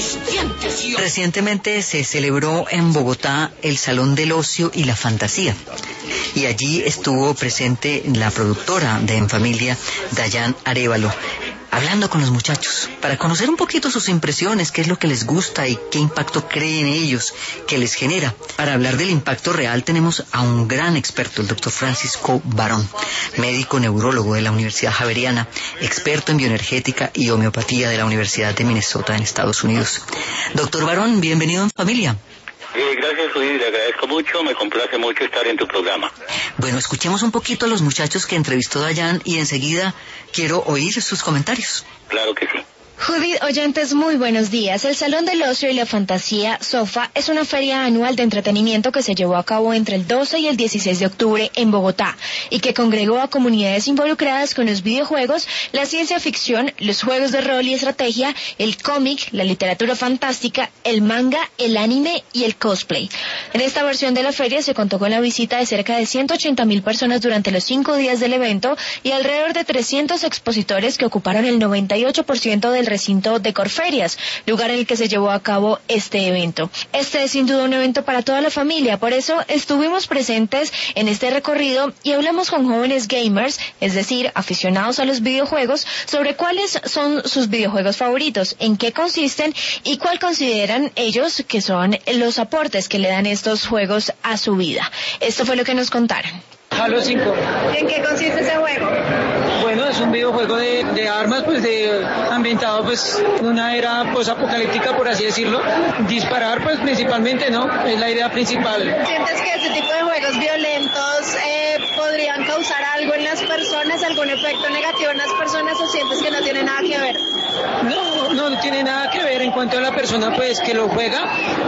mis dientes y... Recientemente se celebró en Bogotá el Salón del Ocio y la Fantasía. Y allí estuvo presente la productora de En Familia, Dayan Arévalo, hablando con los muchachos para conocer un poquito sus impresiones, qué es lo que les gusta y qué impacto creen ellos que les genera. Para hablar del impacto real tenemos a un gran experto, el doctor Francisco Barón, médico neurólogo de la Universidad Javeriana, experto en bioenergética y homeopatía de la Universidad de Minnesota en Estados Unidos. Doctor Barón, bienvenido en Familia. Gracias, Judith, le agradezco mucho, me complace mucho estar en tu programa. Bueno, escuchemos un poquito a los muchachos que entrevistó Dayan y enseguida quiero oír sus comentarios. Claro que sí. Judith, oyentes, muy buenos días. El Salón del Ocio y la Fantasía, SOFA, es una feria anual de entretenimiento que se llevó a cabo entre el 12 y el 16 de octubre en Bogotá y que congregó a comunidades involucradas con los videojuegos, la ciencia ficción, los juegos de rol y estrategia, el cómic, la literatura fantástica, el manga, el anime y el cosplay. En esta versión de la feria se contó con la visita de cerca de 180,000 personas durante los 5 días del evento y alrededor de 300 expositores que ocuparon el 98% del recinto de Corferias, lugar en el que se llevó a cabo este evento. Este es sin duda un evento para toda la familia, por eso estuvimos presentes en este recorrido y hablamos con jóvenes gamers, es decir, aficionados a los videojuegos, sobre cuáles son sus videojuegos favoritos, en qué consisten y cuál consideran ellos que son los aportes que le dan estos juegos a su vida. Esto fue lo que nos contaron. Halo 5. ¿En qué consiste ese juego? Bueno, es un videojuego de armas, pues ambientado pues en una era posapocalíptica, por así decirlo. Disparar, pues principalmente, ¿no? Es la idea principal. ¿Sientes que este tipo de juegos violentos podrían causar algo en las personas, algún efecto negativo en las personas, o sientes que no tiene nada que ver? No tiene nada que ver en cuanto a la persona pues que lo juega,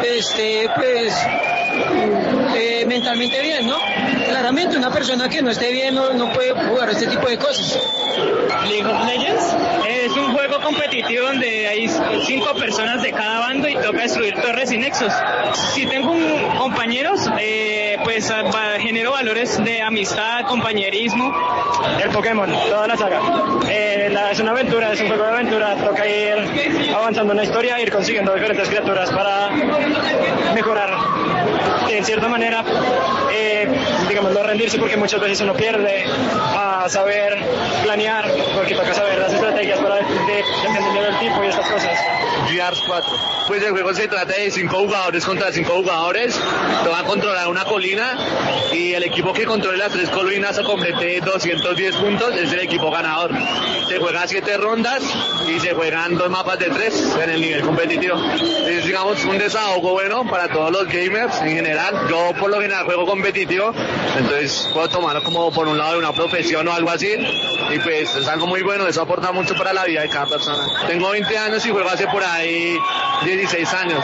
mentalmente bien, ¿no? Claramente una persona que no esté bien no puede jugar este tipo de cosas. League of Legends es un juego competitivo donde hay 5 personas de cada bando y toca destruir torres y nexos. Si tengo compañeros, pues genero valores de amistad, compañerismo. El Pokémon, toda la saga. Es una aventura, es un juego de aventura, toca ir avanzando en la historia, ir consiguiendo diferentes criaturas para mejorar. En cierta manera, digamos, no rendirse, porque muchas veces uno pierde, a saber planear, porque toca saber las estrategias para dependiendo del tipo y estas cosas. Gears 4. Pues el juego se trata de 5 jugadores contra 5 jugadores, te van a controlar una colina y el equipo que controle las 3 colinas o complete 210 puntos es el equipo ganador. Se juegan 7 rondas y se juegan 2 mapas de 3 en el nivel competitivo. Es, digamos, un desahogo bueno para todos los gamers en general. Yo por lo general juego competitivo, entonces puedo tomarlo como por un lado de una profesión o algo así, y pues es algo muy bueno, eso aporta mucho para la vida de cada persona. Tengo 20 años y juego hace por ahí 16 años.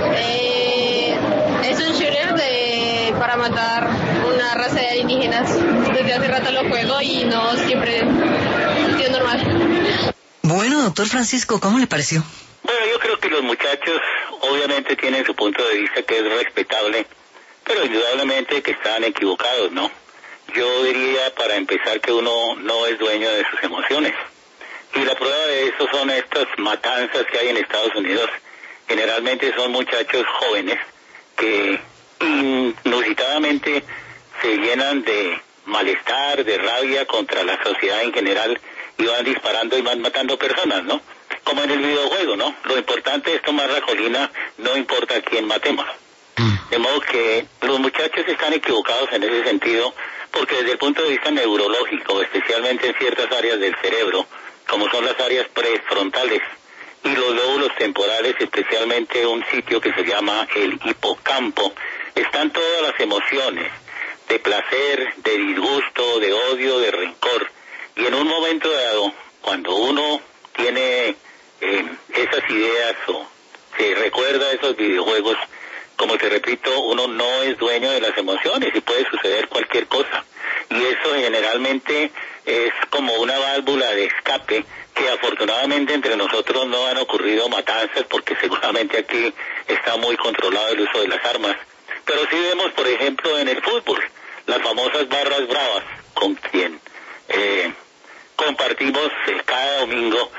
Es un shooter para matar una raza de alienígenas. Desde hace rato lo juego y no siempre ha sido normal. Bueno, doctor Francisco, ¿cómo le pareció? Bueno, yo creo que los muchachos obviamente tienen su punto de vista que es respetable, pero indudablemente que están equivocados, ¿no? Yo diría, para empezar, que uno no es dueño de sus emociones. Y la prueba de eso son estas matanzas que hay en Estados Unidos. Generalmente son muchachos jóvenes que inusitadamente se llenan de malestar, de rabia contra la sociedad en general y van disparando y van matando personas, ¿no? Como en el videojuego, ¿no? Lo importante es tomar la colina, no importa a quién matemos. De modo que los muchachos están equivocados en ese sentido, porque desde el punto de vista neurológico, especialmente en ciertas áreas del cerebro, como son las áreas prefrontales y los lóbulos temporales, especialmente un sitio que se llama el hipocampo, están todas las emociones de placer, de disgusto, de odio, de rencor. Y en un momento dado, cuando uno tiene esas ideas o se recuerda esos videojuegos, como te repito, uno no es dueño de las emociones y puede suceder cualquier cosa. Y eso generalmente es como una válvula de escape, que afortunadamente entre nosotros no han ocurrido matanzas, porque seguramente aquí está muy controlado el uso de las armas. Pero sí vemos, por ejemplo, en el fútbol, las famosas barras bravas, con quien compartimos cada domingo,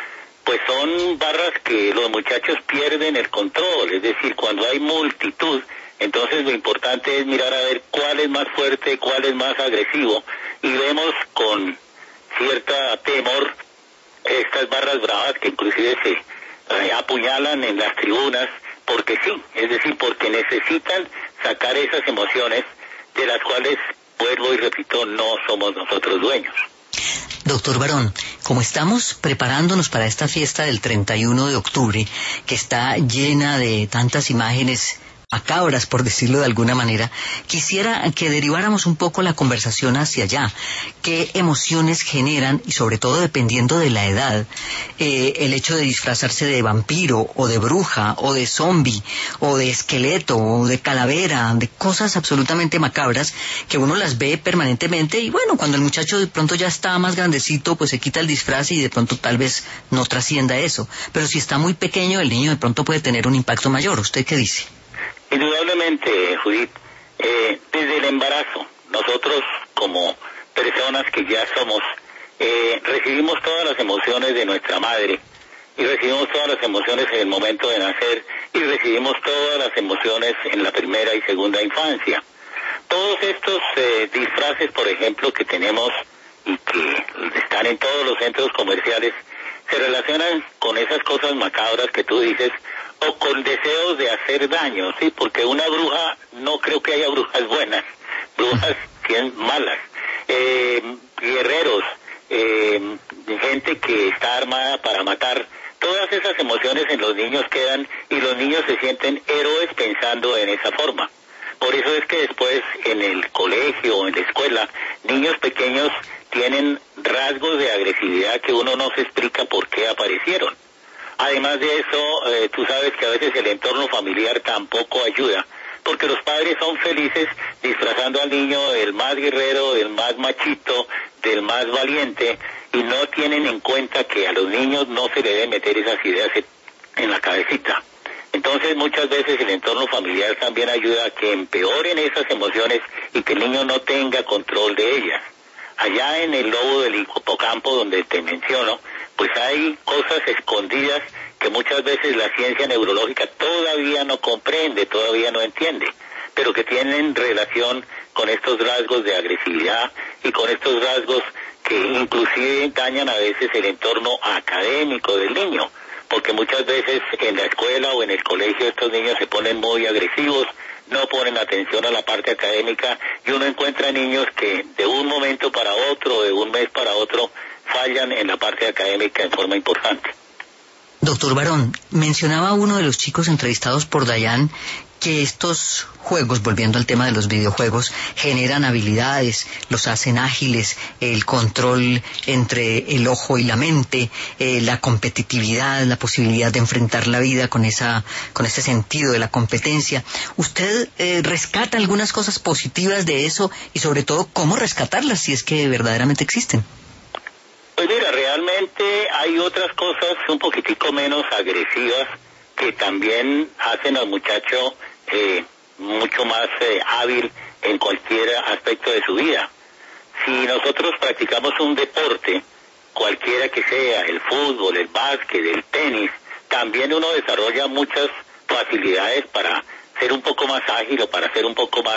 pues son barras que los muchachos pierden el control, es decir, cuando hay multitud, entonces lo importante es mirar a ver cuál es más fuerte, cuál es más agresivo, y vemos con cierta temor estas barras bravas que inclusive se apuñalan en las tribunas, porque sí, es decir, porque necesitan sacar esas emociones de las cuales, vuelvo y repito, no somos nosotros dueños. Doctor Barón, como estamos preparándonos para esta fiesta del 31 de octubre, que está llena de tantas imágenes macabras, por decirlo de alguna manera, quisiera que deriváramos un poco la conversación hacia allá. ¿Qué emociones generan, y sobre todo dependiendo de la edad, el hecho de disfrazarse de vampiro, o de bruja, o de zombie, o de esqueleto, o de calavera, de cosas absolutamente macabras que uno las ve permanentemente? Y bueno, cuando el muchacho de pronto ya está más grandecito, pues se quita el disfraz y de pronto tal vez no trascienda eso. Pero si está muy pequeño, el niño de pronto puede tener un impacto mayor. ¿Usted qué dice? Indudablemente, Judith, desde el embarazo, nosotros como personas que ya somos, recibimos todas las emociones de nuestra madre, y recibimos todas las emociones en el momento de nacer, y recibimos todas las emociones en la primera y segunda infancia. Todos estos disfraces, por ejemplo, que tenemos y que están en todos los centros comerciales, se relacionan con esas cosas macabras que tú dices, o con deseos de hacer daño, ¿sí? Porque una bruja, no creo que haya brujas buenas, brujas malas, guerreros, gente que está armada para matar. Todas esas emociones en los niños quedan, y los niños se sienten héroes pensando en esa forma. Por eso es que después en el colegio o en la escuela, niños pequeños tienen rasgos de agresividad que uno no se explica por qué aparecieron. Además de eso, tú sabes que a veces el entorno familiar tampoco ayuda, porque los padres son felices disfrazando al niño del más guerrero, del más machito, del más valiente, y no tienen en cuenta que a los niños no se le deben meter esas ideas en la cabecita. Entonces muchas veces el entorno familiar también ayuda a que empeoren esas emociones y que el niño no tenga control de ellas. Allá en el lobo del hipocampo, donde te menciono, pues hay cosas escondidas que muchas veces la ciencia neurológica todavía no comprende, todavía no entiende, pero que tienen relación con estos rasgos de agresividad y con estos rasgos que inclusive dañan a veces el entorno académico del niño, porque muchas veces en la escuela o en el colegio estos niños se ponen muy agresivos, no ponen atención a la parte académica, y uno encuentra niños que de un momento para otro, de un mes para otro, fallan en la parte académica en forma importante. Doctor Barón, mencionaba uno de los chicos entrevistados por Dayan que estos juegos, volviendo al tema de los videojuegos, generan habilidades, los hacen ágiles, el control entre el ojo y la mente, la competitividad, la posibilidad de enfrentar la vida con ese sentido de la competencia. ¿Usted rescata algunas cosas positivas de eso, y sobre todo cómo rescatarlas si es que verdaderamente existen? Pues mira, realmente hay otras cosas un poquitico menos agresivas que también hacen al muchacho mucho más hábil en cualquier aspecto de su vida. Si nosotros practicamos un deporte, cualquiera que sea, el fútbol, el básquet, el tenis, también uno desarrolla muchas facilidades para ser un poco más ágil o para ser un poco más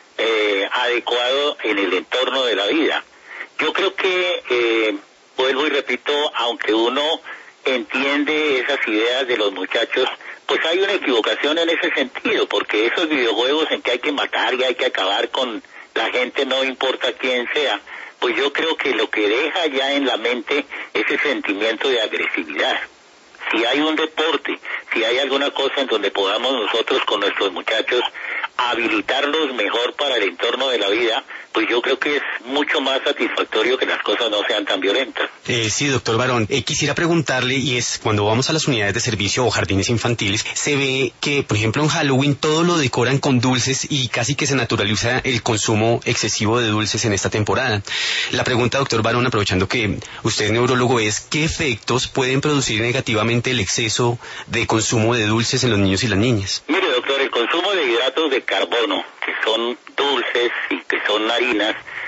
adecuado en el entorno de la vida. Yo creo que, vuelvo y repito, aunque uno entiende esas ideas de los muchachos, pues hay una equivocación en ese sentido, porque esos videojuegos en que hay que matar y hay que acabar con la gente, no importa quién sea, pues yo creo que lo que deja ya en la mente es ese sentimiento de agresividad. Si hay un deporte, si hay alguna cosa en donde podamos nosotros con nuestros muchachos habilitarlos mejor para el entorno de la vida, pues yo creo que es mucho más satisfactorio que las cosas no sean tan violentas. Sí, doctor Barón, quisiera preguntarle, y es, cuando vamos a las unidades de servicio o jardines infantiles, se ve que, por ejemplo, en Halloween todo lo decoran con dulces y casi que se naturaliza el consumo excesivo de dulces en esta temporada. La pregunta, doctor Barón, aprovechando que usted es neurólogo, es ¿qué efectos pueden producir negativamente el exceso de consumo de dulces en los niños y las niñas? Mire, doctor, el consumo de hidratos de carbono, que son dulces y que son harinas,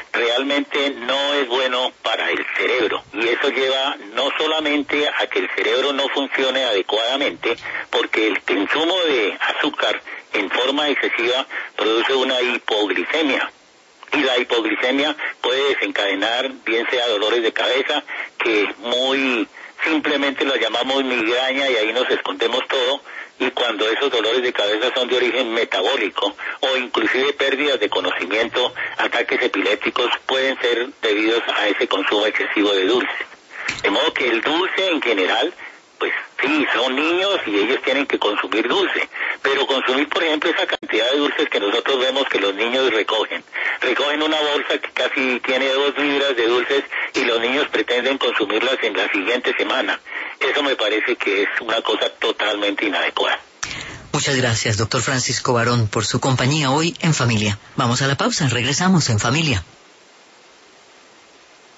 realmente no es bueno para el cerebro. Y eso lleva no solamente a que el cerebro no funcione adecuadamente, porque el consumo de azúcar en forma excesiva produce una hipoglicemia. Y la hipoglicemia puede desencadenar, bien sea dolores de cabeza, que muy simplemente lo llamamos migraña y ahí nos escondemos todo, y cuando esos dolores de cabeza son de origen metabólico o inclusive pérdidas de conocimiento, ataques epilépticos pueden ser debidos a ese consumo excesivo de dulce. De modo que el dulce en general, pues sí, son niños y ellos tienen que consumir dulce, pero consumir, por ejemplo, esa cantidad de dulces que nosotros vemos que los niños recogen una bolsa que casi tiene 2 libras de dulces y los niños pretenden consumirlas en la siguiente semana. Eso me parece que es una cosa totalmente inadecuada. Muchas gracias, doctor Francisco Barón, por su compañía hoy en Familia. Vamos a la pausa, regresamos en Familia.